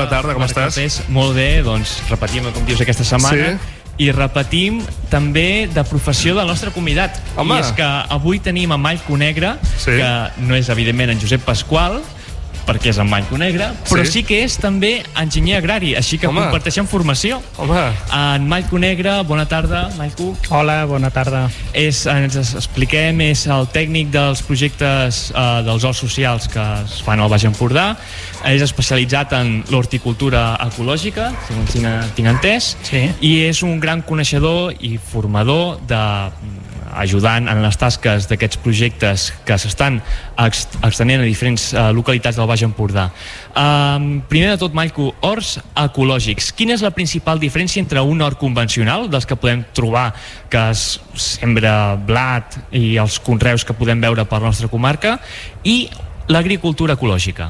bona tarda, com estàs? Molt bé, doncs repetim, com dius, aquesta setmana. Sí. I repetim també de professió del nostre convidat. Home. I és que avui tenim en Mallco Negre, sí, que no és evidentment en Josep Pasqual, perquè és en Mallco Negre, però sí que és també enginyer agrari, així que comparteixen formació. En Mallco Negre, bona tarda, Mallco. Hola, bona tarda. Ens expliquem, és el tècnic dels projectes dels horts socials que es fan al Baix Empordà, és especialitzat en l'horticultura ecològica, segons tinc entès, i és un gran coneixedor i formador ajudant en les tasques d'aquests projectes que s'estan extenent a diferents localitats del Baix Empordà. Primer de tot, Mallco, horts ecològics. Quina és la principal diferència entre un hort convencional, dels que podem trobar que es sembra blat i els conreus que podem veure per la nostra comarca, i l'agricultura ecològica?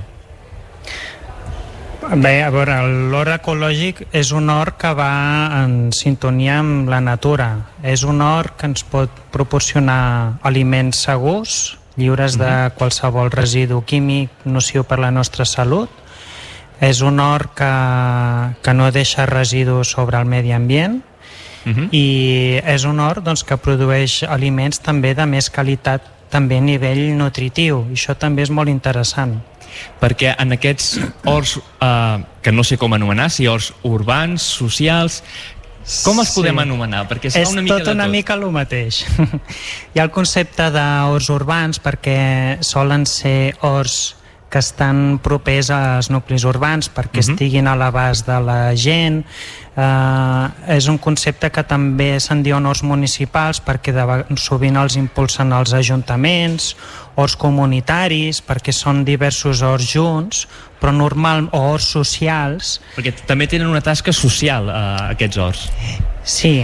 Bé, a veure, l'hort ecològic és un hort que va en sintonia amb la natura. És un hort que ens pot proporcionar aliments segurs, lliures de qualsevol residu químic nociu per la nostra salut. És un hort que no deixa residus sobre el medi ambient, i és un hort que produeix aliments també de més qualitat, també a nivell nutritiu, i això també és molt interessant. Perquè en aquests horts, que no sé com anomenar, si horts urbans, socials, com els podem anomenar? Perquè és tot una mica el mateix. Hi ha el concepte d'horts urbans perquè solen ser horts que estan propers als nuclis urbans, perquè estiguin a l'abast de la gent. És un concepte que també se'n diuen horts municipals perquè sovint els impulsen els ajuntaments, horts comunitaris perquè són diversos horts junts, però o horts socials. Perquè també tenen una tasca social, aquests horts. Sí.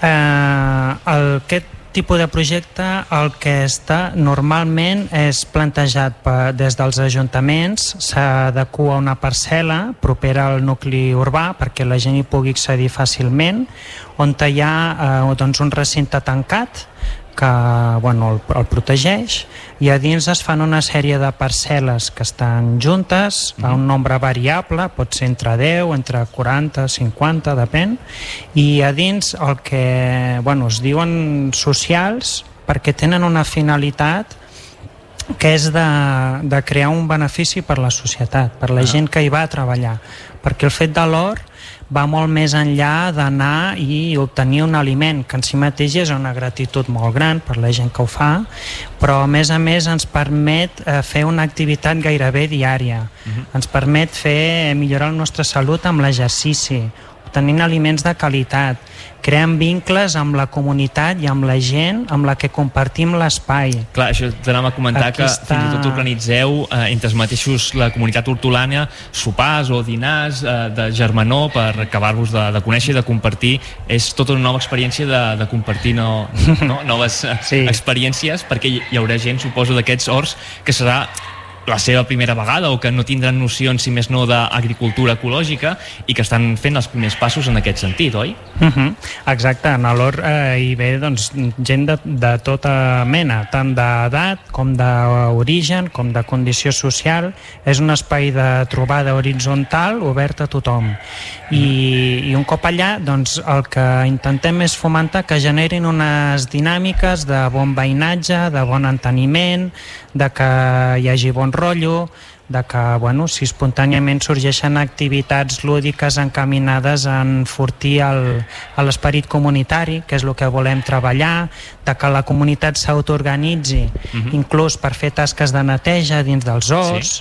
Aquest tipus de projecte el que està normalment és plantejat des dels ajuntaments, s'adequa una parcel·la propera al nucli urbà perquè la gent hi pugui accedir fàcilment, on hi ha un recinte tancat que el protegeix, i a dins es fan una sèrie de parcel·les que estan juntes a un nombre variable, pot ser entre 10, entre 40, 50, depèn, i a dins el que es diuen socials perquè tenen una finalitat que és de crear un benefici per la societat, per la gent que hi va a treballar, perquè el fet de l'hort va molt més enllà d'anar i obtenir un aliment, que en si mateix és una gratitud molt gran per la gent que ho fa, però a més ens permet fer una activitat gairebé diària, ens permet millorar la nostra salut amb l'exercici, obtenint aliments de qualitat, creant vincles amb la comunitat i amb la gent amb la que compartim l'espai. Clar, això t'anava a comentar que fins i tot organitzeu entre els mateixos, la comunitat hortolana, sopars o dinars de germanor per acabar-vos de conèixer i de compartir. És tota una nova experiència de compartir noves experiències, perquè hi haurà gent, suposo, d'aquests horts que serà la seva primera vegada o que no tindran nocions, si més no, d'agricultura ecològica i que estan fent els primers passos en aquest sentit, oi? Exacte, en l'hort hi ve gent de tota mena, tant d'edat com d'origen, com de condició social. És un espai de trobada horitzontal obert a tothom. I un cop allà, el que intentem és fomentar que generin unes dinàmiques de bon veïnatge, de bon enteniment, de que hi hagi bon rotllo, de que si espontàniament sorgeixen activitats lúdiques encaminades a enfortir l'esperit comunitari, que és el que volem treballar, de que la comunitat s'autoorganitzi, inclús per fer tasques de neteja dins dels horts,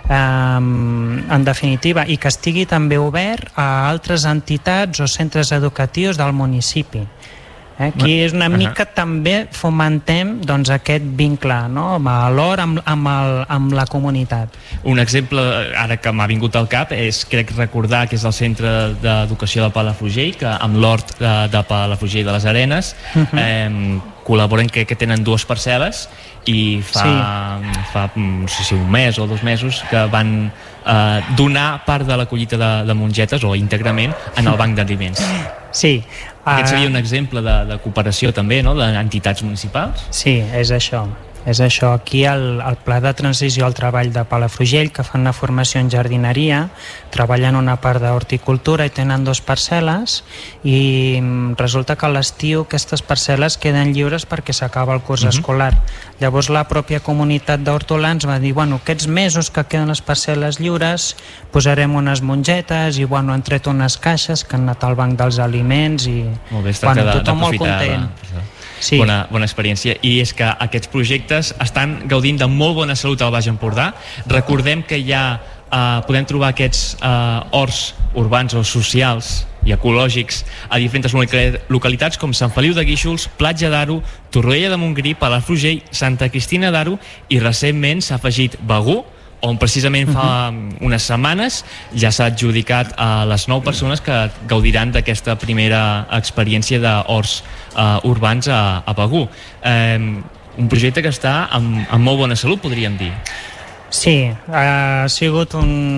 en definitiva, i que estigui també obert a altres entitats o centres educatius del municipi. Aquí és una mica també fomentem aquest vincle amb l'hort, amb la comunitat. Un exemple, ara que m'ha vingut al cap, és, crec recordar que és el Centre d'Educació de Palafrugell, que amb l'hort de Palafrugell de les Arenes col·laboren, que tenen 2 parcel·les, i fa no sé si un mes o 2 mesos que van donar part de la collita de mongetes, o íntegrament, en el banc d'aliments. Sí. Aquest seria un exemple de cooperació també, no?, d'entitats municipals? Sí, és això. És això, aquí el Pla de Transició al Treball de Palafrugell, que fan una formació en jardineria, treballen una part d'horticultura i tenen 2 parcel·les, i resulta que a l'estiu aquestes parcel·les queden lliures perquè s'acaba el curs escolar. Llavors la pròpia comunitat d'hortolans va dir, bueno, aquests mesos que queden les parcel·les lliures posarem unes mongetes i han tret unes caixes que han anat al banc dels aliments i tothom molt content. Sí. Bona experiència. I és que aquests projectes estan gaudint de molt bona salut al Baix Empordà. Recordem que ja podem trobar aquests horts urbans o socials i ecològics a diferents localitats com Sant Feliu de Guíxols, Platja d'Aro, Torroella de Montgrí, Palafrugell, Santa Cristina d'Aro, i recentment s'ha afegit Begur, on precisament fa unes setmanes ja s'ha adjudicat a les 9 persones que gaudiran d'aquesta primera experiència d'horts urbans a Begur. Un projecte que està amb molt bona salut, podríem dir. Sí, ha sigut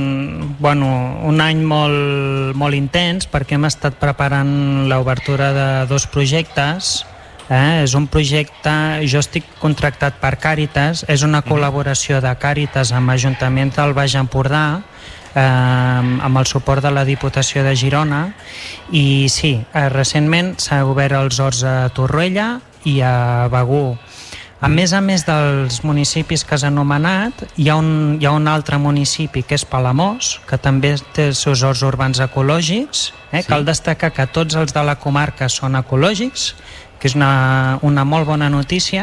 un any molt intens, perquè hem estat preparant l'obertura de 2 projectes. És un projecte, jo estic contractat per Càritas, és una col·laboració de Càritas amb l'Ajuntament del Baix Empordà, amb el suport de la Diputació de Girona, i sí, recentment s'ha obert els horts a Torroella i a Begur. A més dels municipis que has anomenat, hi ha un altre municipi que és Palamós, que també té els seus horts urbans ecològics. Cal destacar que tots els de la comarca són ecològics, que és una molt bona notícia,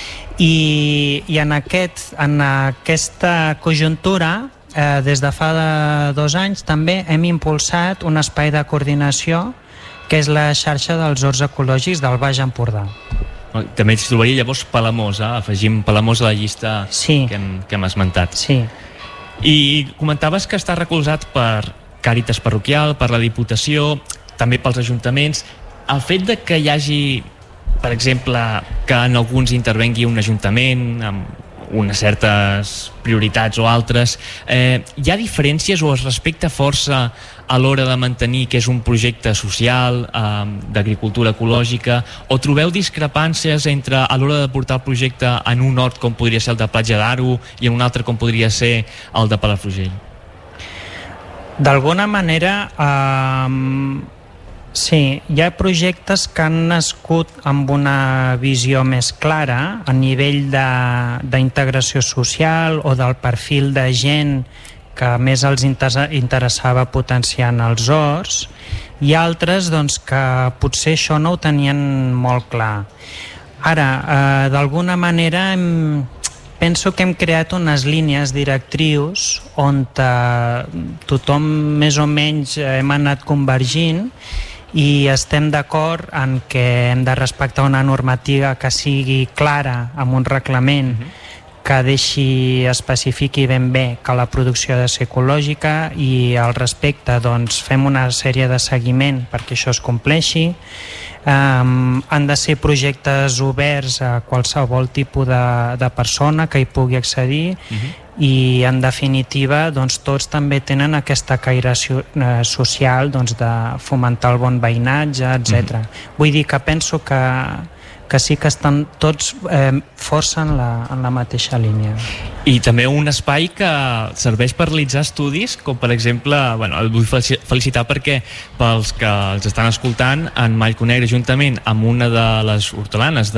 i en aquesta conjuntura, des de fa 2 anys, també hem impulsat un espai de coordinació que és la xarxa dels horts ecològics del Baix Empordà. També ens trobaria llavors Palamós, afegim Palamós a la llista que hem esmentat. Sí. I comentaves que està recolzat per Càritas Parroquial, per la Diputació, també pels ajuntaments. El fet de que hi hagi, per exemple, que en alguns intervengui un ajuntament amb unes certes prioritats o altres, hi ha diferències o es respecta força a l'hora de mantenir que és un projecte social, d'agricultura ecològica, o trobeu discrepàncies entre a l'hora de portar el projecte en un hort com podria ser el de Platja d'Aro i en un altre com podria ser el de Palafrugell? D'alguna manera, sí, hi ha projectes que han nascut amb una visió més clara a nivell d'integració social o del perfil de gent que més els interessava potenciar en els horts, i altres que potser això no ho tenien molt clar. Ara, d'alguna manera, penso que hem creat unes línies directrius on tothom més o menys hem anat convergint i estem d'acord en que hem de respectar una normativa que sigui clara, amb un reglament que especifiqui ben bé que la producció ha de ser ecològica, i al respecte fem una sèrie de seguiment perquè això es compleixi. Han de ser projectes oberts a qualsevol tipus de persona que hi pugui accedir, i en definitiva tots també tenen aquesta caire social de fomentar el bon veïnatge, etc. Vull dir que penso que sí que estan tots força en la mateixa línia. I també un espai que serveix per realitzar estudis, com per exemple, el vull felicitar perquè pels que els estan escoltant, en Mallconegre juntament amb una de les hortolanes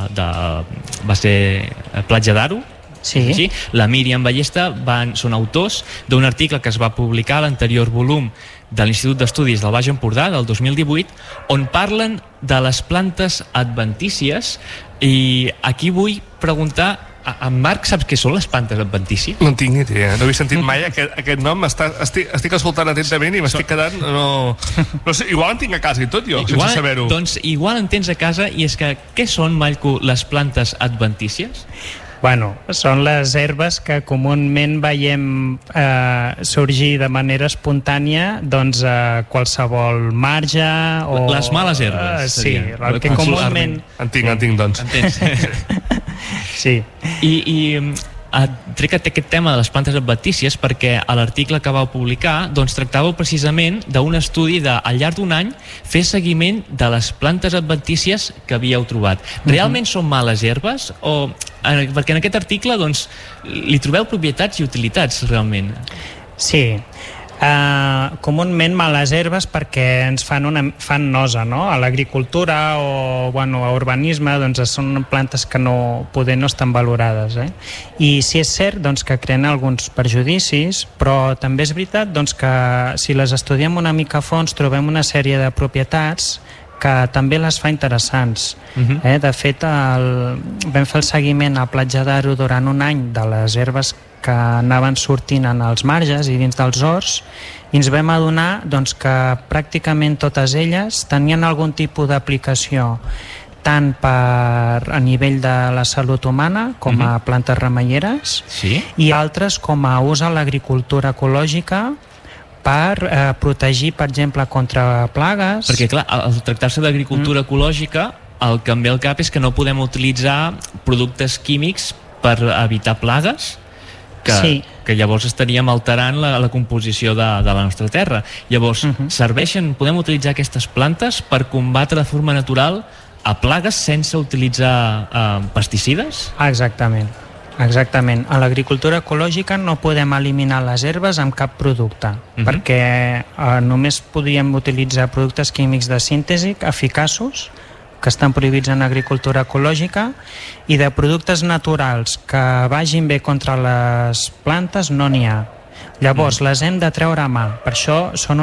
va ser Platja d'Aro, sí. La Míriam Ballesta, són autors d'un article que es va publicar a l'anterior volum de l'Institut d'Estudis del Baix Empordà del 2018, on parlen de les plantes adventícies, i aquí vull preguntar, en Marc, saps què són les plantes adventícies? No en tinc ni idea, no havia sentit mai aquest nom. Estic escoltant atentament i m'estic quedant... No sé, igual en tinc a casa i tot jo, sense saber-ho. Doncs igual en tens a casa, i és que què són, Mallco, les plantes adventícies? Bueno, són les herbes que comúment veiem sorgir de manera espontània a qualsevol marge o... Les males herbes. Sí, el que comúment... En tinc, doncs. Entens? Sí. I trec aquest tema de les plantes adventícies perquè a l'article que vau publicar doncs tractàveu precisament d'un estudi de, al llarg d'un any, fer seguiment de les plantes adventícies que havíeu trobat. Realment són males herbes? Perquè en aquest article doncs, li trobeu propietats i utilitats realment? Sí. Comúment males herbes perquè ens fan nosa, no? A l'agricultura o a urbanisme doncs són plantes que no estan valorades, I sí és cert doncs, que creen alguns perjudicis, però també és veritat doncs, que si les estudiem una mica a fons trobem una sèrie de propietats que també les fa interessants. De fet, vam fer el seguiment a Platja d'Aro durant un any de les herbes que anaven sortint en els marges i dins dels horts, i ens vam adonar doncs, que pràcticament totes elles tenien algun tipus d'aplicació tant a nivell de la salut humana com a plantes remeieres, i altres com a ús a l'agricultura ecològica per protegir, per exemple, contra plagues. Perquè, clar, al tractar-se d'agricultura ecològica, el que em ve al cap és que no podem utilitzar productes químics per evitar plagues, que llavors estaríem alterant la composició de la nostra terra. Llavors, podem utilitzar aquestes plantes per combatre de forma natural a plagues sense utilitzar pesticides? Exactament. A l'agricultura ecològica no podem eliminar les herbes amb cap producte, perquè només podríem utilitzar productes químics de síntesi eficaços que estan prohibits en agricultura ecològica, i de productes naturals que vagin bé contra les plantes no n'hi ha. Llavors les hem de treure a mà, per això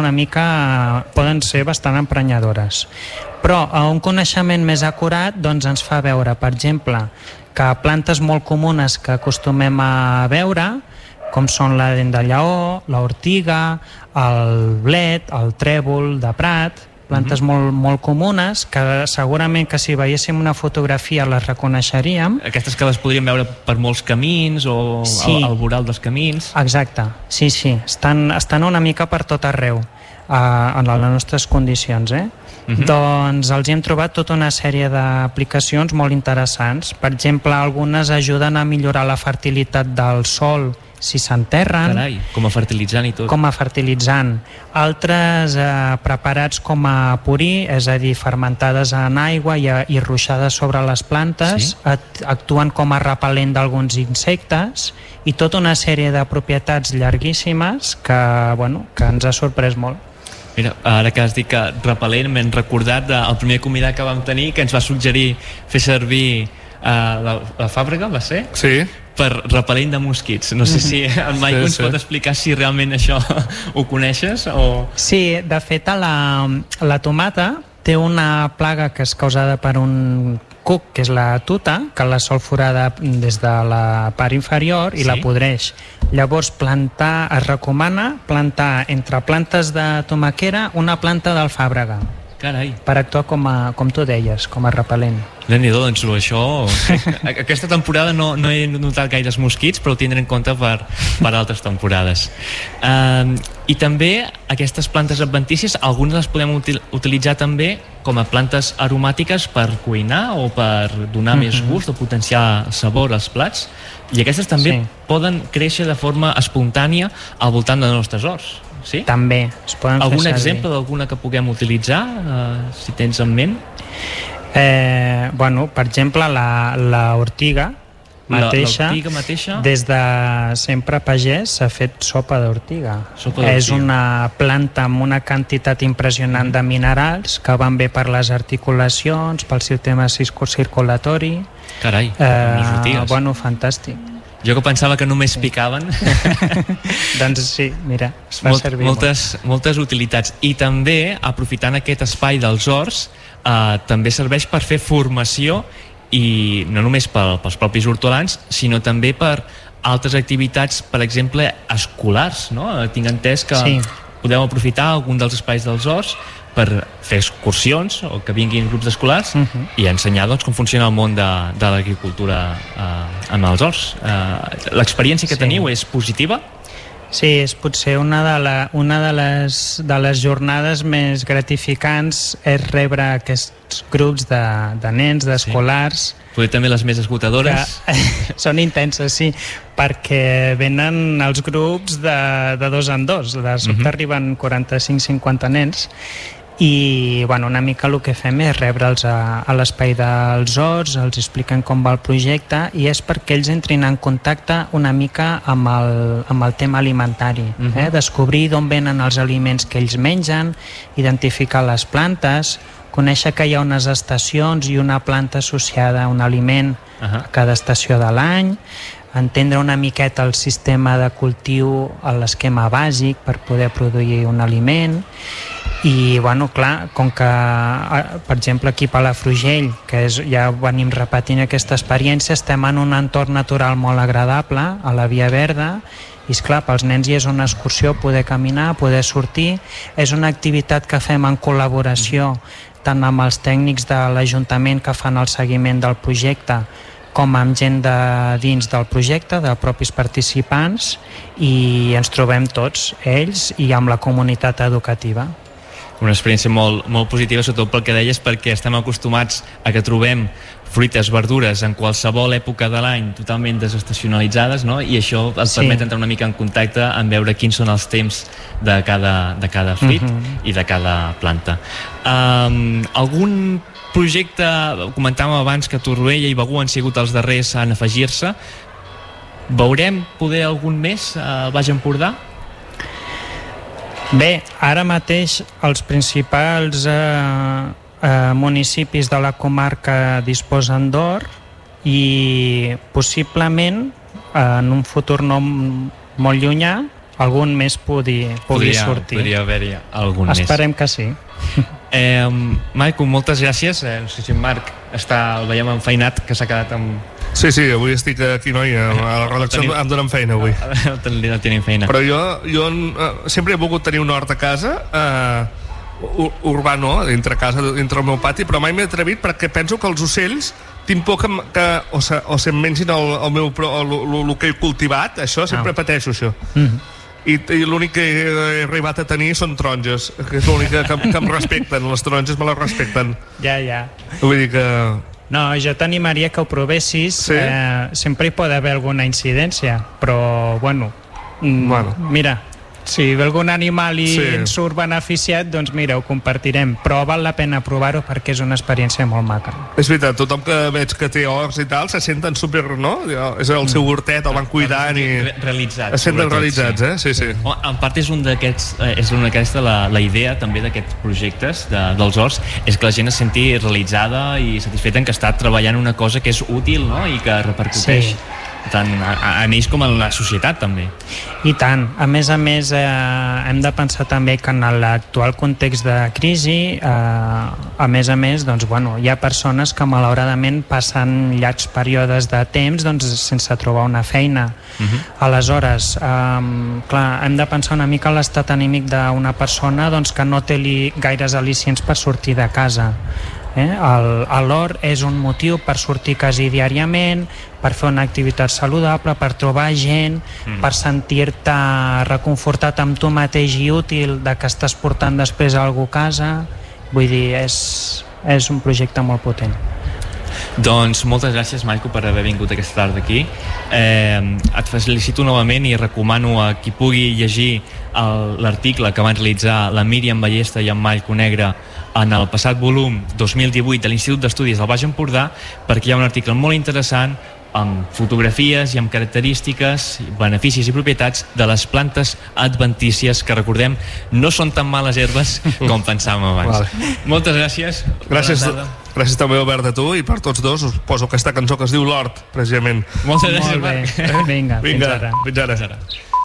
poden ser bastant emprenyadores. Però un coneixement més acurat doncs, ens fa veure, per exemple, que plantes molt comunes que acostumem a veure, com són la dent de lleó, l'ortiga, el blet, el trèvol de prat, plantes molt comunes que segurament que si veiéssim una fotografia les reconeixeríem. Aquestes que les podríem veure per molts camins o al voral dels camins. Exacte, sí, estan una mica per tot arreu en les nostres condicions, Doncs els hi hem trobat tota una sèrie d'aplicacions molt interessants. Per exemple, algunes ajuden a millorar la fertilitat del sòl si s'enterren. Carai, com a fertilitzant i tot. Com a fertilitzant. Altres preparats com a purí, és a dir, fermentades en aigua i ruixades sobre les plantes, actuen com a repel·lent d'alguns insectes, i tota una sèrie de propietats llarguíssimes que ens ha sorprès molt. Mira, ara que has dit que repel·lent, m'hem recordat del primer convidat que vam tenir, que ens va suggerir fer servir la fàbrica, va ser? Sí. Per repel·lent de mosquits. No sé si el Maico ens pot explicar si realment això ho coneixes o... Sí, de fet la tomata té una plaga que és causada per un cuc, que és la tuta, que la sol forada des de la part inferior i la podreix. Llavors es recomana plantar entre plantes de tomaquera una planta d'alfàbrega. Carai. Per actuar com tu deies, com a repel·lent. Déu-n'hi-do, doncs això... Aquesta temporada no he notat gaires mosquits, però ho tindré en compte per altres temporades. I també aquestes plantes adventícies, algunes les podem utilitzar també com a plantes aromàtiques per cuinar o per donar més gust o potenciar sabor als plats. I aquestes també poden créixer de forma espontània al voltant dels nostres horts. Sí? També es poden fer servir. Algun exemple d'alguna que puguem utilitzar, si tens en ment? Per exemple, l'ortiga mateixa, des de sempre pagès s'ha fet sopa d'ortiga. És una planta amb una quantitat impressionant de minerals que van bé per les articulacions, pel sistema circulatori. Carai, fantàstic. Jo que pensava que només picaven. Doncs sí, mira, es fa servir moltes utilitats. I també, aprofitant aquest espai dels horts, també serveix per fer formació, i no només pels propis hortolans, sinó també per altres activitats, per exemple, escolars, no? Tinc entès que podeu aprofitar algun dels espais dels horts per fer excursions o que vinguin grups escolars i ensenyar com funciona el món de l'agricultura amb els horts. L'experiència que teniu és positiva? Sí, és potser una de les jornades més gratificants és rebre aquests grups de nens, d'escolars. Potser també les més esgotadores. Són intenses, sí, perquè venen els grups de dos en dos. De sobte arriben 45-50 nens i una mica el que fem és rebre'ls a l'espai dels horts, els expliquen com va el projecte i és perquè ells entrin en contacte una mica amb el tema alimentari, descobrir d'on venen els aliments que ells mengen, identificar les plantes, conèixer que hi ha unes estacions i una planta associada a un aliment a cada estació de l'any, entendre una miqueta el sistema de cultiu a l'esquema bàsic per poder produir un aliment. I, clar, com que, per exemple, aquí a Palafrugell, que ja venim repetint aquesta experiència, estem en un entorn natural molt agradable, a la Via Verda, i, esclar, pels nens hi és una excursió poder caminar, poder sortir. És una activitat que fem en col·laboració tant amb els tècnics de l'Ajuntament que fan el seguiment del projecte com amb gent de dins del projecte, de propis participants, i ens trobem tots, ells, i amb la comunitat educativa. Una experiència molt, molt positiva, sobretot pel que deies, perquè estem acostumats a que trobem fruites, verdures en qualsevol època de l'any totalment desestacionalitzades, no? I això ens permet entrar una mica en contacte en veure quins són els temps de cada fruit i de cada planta. Algun projecte, comentàvem abans que Torroella i Begur han sigut els darrers en afegir-se. Veurem poder algun més a Baix Empordà? Bé, ara mateix els principals municipis de la comarca disposen d'or i possiblement en un futur no molt llunyà algun més pugui sortir. Podria haver-hi algun més. Esperem que sí. Maico, moltes gràcies. No sé si en Marc el veiem enfeinat, que s'ha quedat amb... Sí, avui estic aquí, noi, a la redacció em donen feina avui. No tenim feina. Però jo sempre he volgut tenir un hort a casa, urbà no, dintre casa, dintre el meu pati, però mai m'he atrevit perquè penso que els ocells tinc por que o se'm mengin el que he cultivat, això, sempre pateixo això. I l'únic que he arribat a tenir són taronges, que és l'únic que em respecten, les taronges me les respecten. Ja. Vull dir que... No, jo t'animaria que ho provessis. Sí? Sempre hi pot haver alguna incidència, però, mira, si ve algun animal i ens surt beneficiat, doncs mira, ho compartirem, però val la pena provar-ho perquè és una experiència molt maca. És veritat, tothom que veig que té horts i tal se senten super, no? És el seu hortet, el van cuidant i... Realitzats. Es senten realitzats, Sí. En part és la idea també d'aquests projectes dels horts, és que la gent es senti realitzada i satisfeta en que està treballant una cosa que és útil, no? I que repercuteix tant a ells com a la societat també. I tant, a més hem de pensar també que en l'actual context de crisi a més doncs, hi ha persones que malauradament passen llargs períodes de temps sense trobar una feina. Aleshores, clar, hem de pensar una mica en l'estat anímic d'una persona que no té gaires al·licients per sortir de casa. L'hort és un motiu per sortir quasi diàriament, per fer una activitat saludable, per trobar gent, per sentir-te reconfortat amb tu mateix i útil de que estàs portant després alguna cosa a casa. Vull dir, és un projecte molt potent. Doncs moltes gràcies, Maico, per haver vingut aquesta tarda aquí. Et felicito novament i recomano a qui pugui llegir l'article que van realitzar la Míriam Ballesta i en Maico Negre en el passat volum 2018 de l'Institut d'Estudis del Baix Empordà, perquè hi ha un article molt interessant amb fotografies i amb característiques, beneficis i propietats de les plantes adventícies, que recordem no són tan males herbes com pensàvem abans. Moltes gràcies. Gràcies també, Albert, a tu, i per tots dos us poso aquesta cançó que es diu L'Hort, precisament. Moltes gràcies, Marc. Vinga, fins ara. Fins ara.